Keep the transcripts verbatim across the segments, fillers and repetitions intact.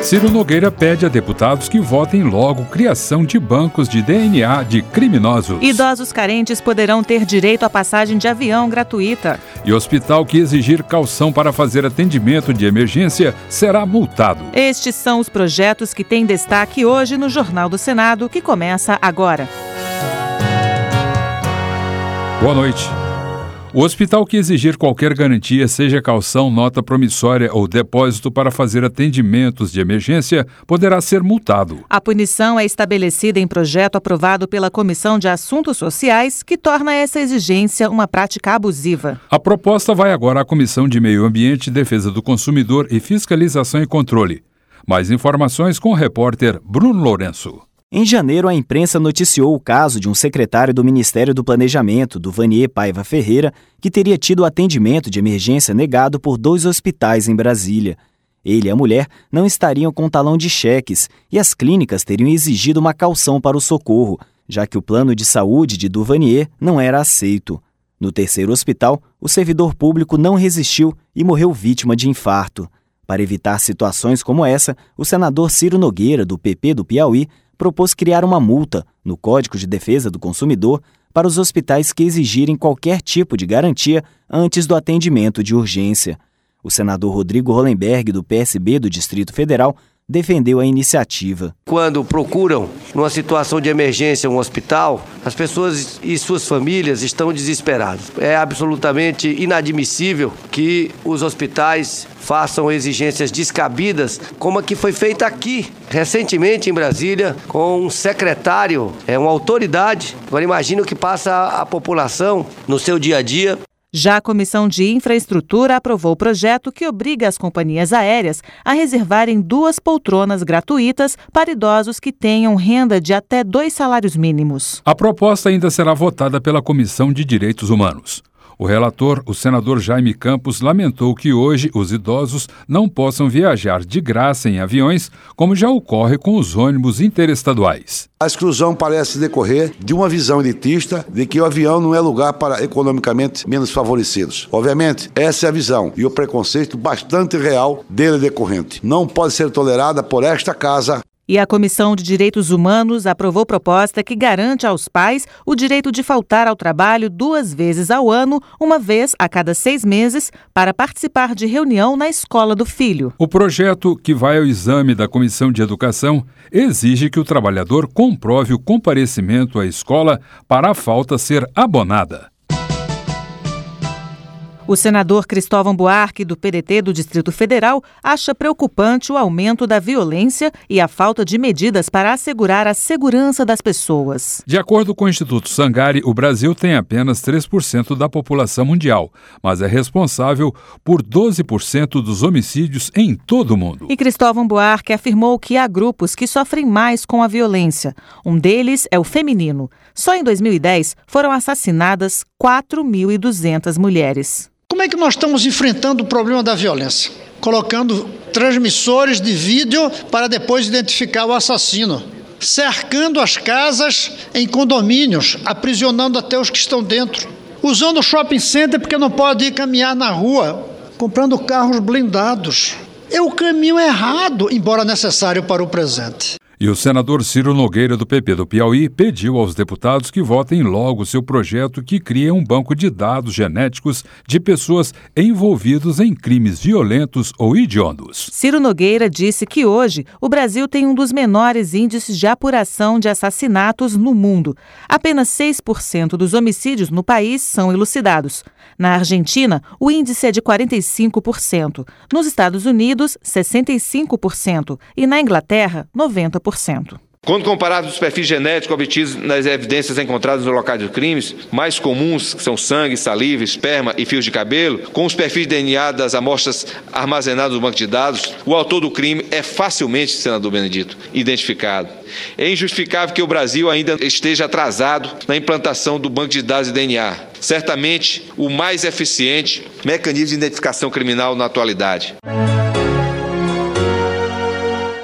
Ciro Nogueira pede a deputados que votem logo criação de bancos de D N A de criminosos. Idosos carentes poderão ter direito à passagem de avião gratuita. E hospital que exigir caução para fazer atendimento de emergência será multado. Estes são os projetos que têm destaque hoje no Jornal do Senado, que começa agora. Boa noite. O hospital que exigir qualquer garantia, seja caução, nota promissória ou depósito para fazer atendimentos de emergência, poderá ser multado. A punição é estabelecida em projeto aprovado pela Comissão de Assuntos Sociais, que torna essa exigência uma prática abusiva. A proposta vai agora à Comissão de Meio Ambiente, Defesa do Consumidor e Fiscalização e Controle. Mais informações com o repórter Bruno Lourenço. Em janeiro, a imprensa noticiou o caso de um secretário do Ministério do Planejamento, Duvanier Paiva Ferreira, que teria tido atendimento de emergência negado por dois hospitais em Brasília. Ele e a mulher não estariam com talão de cheques e as clínicas teriam exigido uma caução para o socorro, já que o plano de saúde de Duvanier não era aceito. No terceiro hospital, o servidor público não resistiu e morreu vítima de infarto. Para evitar situações como essa, o senador Ciro Nogueira, do P P do Piauí, propôs criar uma multa no Código de Defesa do Consumidor para os hospitais que exigirem qualquer tipo de garantia antes do atendimento de urgência. O senador Rodrigo Hollenberg, do P S B do Distrito Federal, defendeu a iniciativa. Quando procuram, numa situação de emergência, um hospital, as pessoas e suas famílias estão desesperadas. É absolutamente inadmissível que os hospitais façam exigências descabidas, como a que foi feita aqui, recentemente em Brasília, com um secretário, é uma autoridade. Agora imagina o que passa a, a população no seu dia a dia. Já a Comissão de Infraestrutura aprovou o projeto que obriga as companhias aéreas a reservarem duas poltronas gratuitas para idosos que tenham renda de até dois salários mínimos. A proposta ainda será votada pela Comissão de Direitos Humanos. O relator, o senador Jaime Campos, lamentou que hoje os idosos não possam viajar de graça em aviões, como já ocorre com os ônibus interestaduais. A exclusão parece decorrer de uma visão elitista de que o avião não é lugar para economicamente menos favorecidos. Obviamente, essa é a visão e o preconceito bastante real dele decorrente. Não pode ser tolerada por esta casa. E a Comissão de Direitos Humanos aprovou proposta que garante aos pais o direito de faltar ao trabalho duas vezes ao ano, uma vez a cada seis meses, para participar de reunião na escola do filho. O projeto, que vai ao exame da Comissão de Educação, exige que o trabalhador comprove o comparecimento à escola para a falta ser abonada. O senador Cristóvão Buarque, do P D T do Distrito Federal, acha preocupante o aumento da violência e a falta de medidas para assegurar a segurança das pessoas. De acordo com o Instituto Sangari, o Brasil tem apenas três por cento da população mundial, mas é responsável por doze por cento dos homicídios em todo o mundo. E Cristóvão Buarque afirmou que há grupos que sofrem mais com a violência. Um deles é o feminino. Só em dois mil e dez foram assassinadas quatro mil e duzentas mulheres. Como é que nós estamos enfrentando o problema da violência? Colocando transmissores de vídeo para depois identificar o assassino. Cercando as casas em condomínios, aprisionando até os que estão dentro. Usando o shopping center porque não pode ir caminhar na rua. Comprando carros blindados. É o caminho errado, embora necessário para o presente. E o senador Ciro Nogueira, do P P do Piauí, pediu aos deputados que votem logo seu projeto que cria um banco de dados genéticos de pessoas envolvidas em crimes violentos ou hediondos. Ciro Nogueira disse que hoje o Brasil tem um dos menores índices de apuração de assassinatos no mundo. Apenas seis por cento dos homicídios no país são elucidados. Na Argentina, o índice é de quarenta e cinco por cento. Nos Estados Unidos, sessenta e cinco por cento. E na Inglaterra, noventa por cento. Quando comparados os perfis genéticos obtidos nas evidências encontradas no local de crimes, mais comuns, que são sangue, saliva, esperma e fios de cabelo, com os perfis de D N A das amostras armazenadas no banco de dados, o autor do crime é facilmente, senador Benedito, identificado. É injustificável que o Brasil ainda esteja atrasado na implantação do banco de dados de D N A. Certamente, o mais eficiente mecanismo de identificação criminal na atualidade.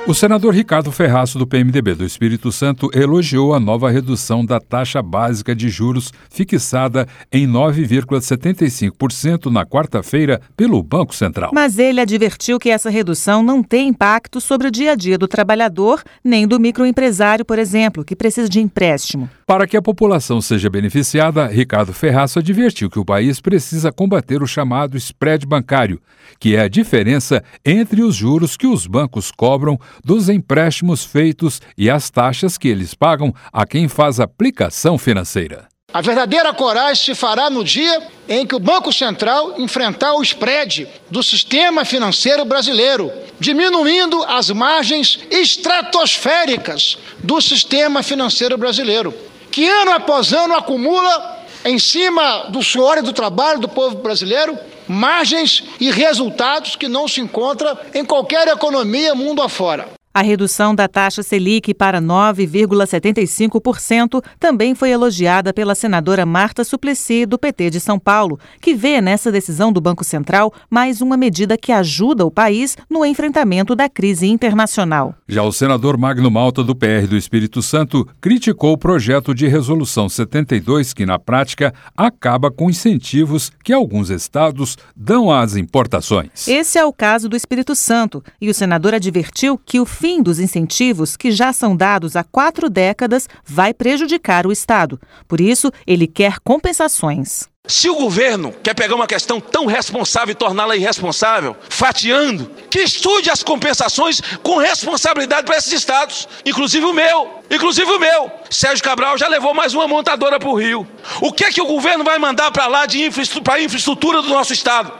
O senador Ricardo Ferraço, do P M D B do Espírito Santo, elogiou a nova redução da taxa básica de juros fixada em nove vírgula setenta e cinco por cento na quarta-feira pelo Banco Central. Mas ele advertiu que essa redução não tem impacto sobre o dia a dia do trabalhador, nem do microempresário, por exemplo, que precisa de empréstimo. Para que a população seja beneficiada, Ricardo Ferraço advertiu que o país precisa combater o chamado spread bancário, que é a diferença entre os juros que os bancos cobram dos empréstimos feitos e as taxas que eles pagam a quem faz aplicação financeira. A verdadeira coragem se fará no dia em que o Banco Central enfrentar o spread do sistema financeiro brasileiro, diminuindo as margens estratosféricas do sistema financeiro brasileiro, que ano após ano acumula, em cima do suor e do trabalho do povo brasileiro, margens e resultados que não se encontram em qualquer economia mundo afora. A redução da taxa Selic para nove vírgula setenta e cinco por cento também foi elogiada pela senadora Marta Suplicy, do P T de São Paulo, que vê nessa decisão do Banco Central mais uma medida que ajuda o país no enfrentamento da crise internacional. Já o senador Magno Malta, do P R do Espírito Santo, criticou o projeto de resolução setenta e dois, que na prática acaba com incentivos que alguns estados dão às importações. Esse é o caso do Espírito Santo, e o senador advertiu que o fim dos incentivos, que já são dados há quatro décadas, vai prejudicar o Estado. Por isso, ele quer compensações. Se o governo quer pegar uma questão tão responsável e torná-la irresponsável, fatiando, que estude as compensações com responsabilidade para esses estados, inclusive o meu, inclusive o meu. Sérgio Cabral já levou mais uma montadora para o Rio. O que é que o governo vai mandar para lá de infraestrutura, para a infraestrutura do nosso estado?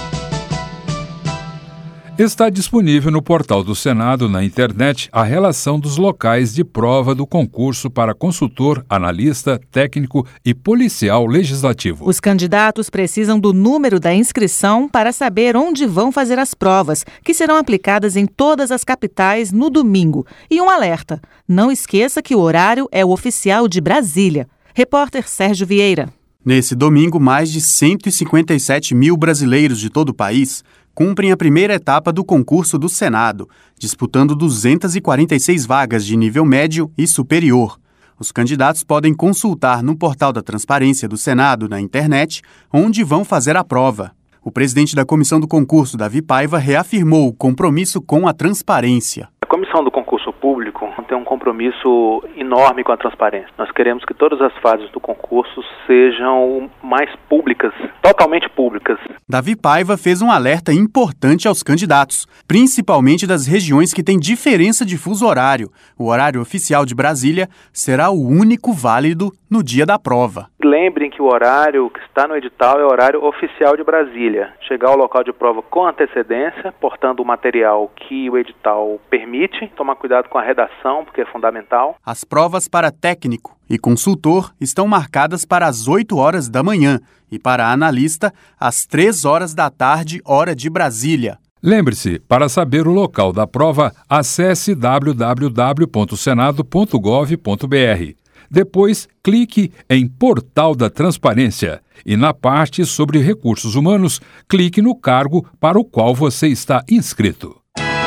Está disponível no portal do Senado, na internet, a relação dos locais de prova do concurso para consultor, analista, técnico e policial legislativo. Os candidatos precisam do número da inscrição para saber onde vão fazer as provas, que serão aplicadas em todas as capitais no domingo. E um alerta: não esqueça que o horário é o oficial de Brasília. Repórter Sérgio Vieira. Nesse domingo, mais de cento e cinquenta e sete mil brasileiros de todo o país cumprem a primeira etapa do concurso do Senado, disputando duzentas e quarenta e seis vagas de nível médio e superior. Os candidatos podem consultar no portal da Transparência do Senado, na internet, onde vão fazer a prova. O presidente da comissão do concurso, Davi Paiva, reafirmou o compromisso com a transparência. A comissão do concurso público tem um compromisso enorme com a transparência. Nós queremos que todas as fases do concurso sejam mais públicas, totalmente públicas. Davi Paiva fez um alerta importante aos candidatos, principalmente das regiões que têm diferença de fuso horário. O horário oficial de Brasília será o único válido no dia da prova. Lembrem que o horário que está no edital é o horário oficial de Brasília. Chegar ao local de prova com antecedência, portando o material que o edital permite, tomar cuidado com a redação, porque é fundamental. As provas para técnico e consultor estão marcadas para as oito horas da manhã e para analista, às três horas da tarde, hora de Brasília. Lembre-se, para saber o local da prova, acesse w w w ponto senado ponto gov ponto b r. Depois, clique em Portal da Transparência e na parte sobre recursos humanos, clique no cargo para o qual você está inscrito.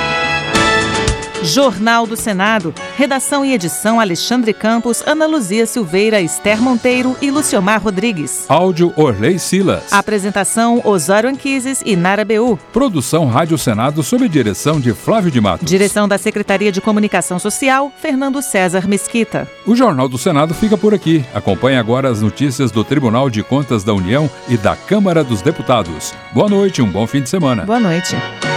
Jornal do Senado. Redação e edição: Alexandre Campos, Ana Luzia Silveira, Esther Monteiro e Luciomar Rodrigues. Áudio: Orley Silas. Apresentação: Osório Anquises e Nara Beu. Produção Rádio Senado sob direção de Flávio de Matos. Direção da Secretaria de Comunicação Social, Fernando César Mesquita. O Jornal do Senado fica por aqui. Acompanhe agora as notícias do Tribunal de Contas da União e da Câmara dos Deputados. Boa noite, um bom fim de semana. Boa noite.